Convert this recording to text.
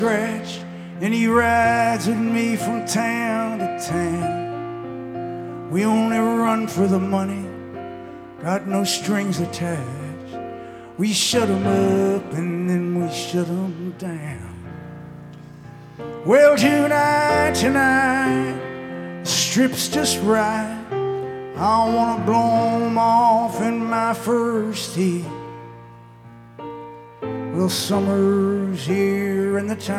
scratched, and he rides with me from town to town. We only run for the money, got no strings attached. We shut 'em up and then we shut 'em down. Well, tonight, the strip's just right. I wanna blow 'em off in my first heat. Well, summer's here and the time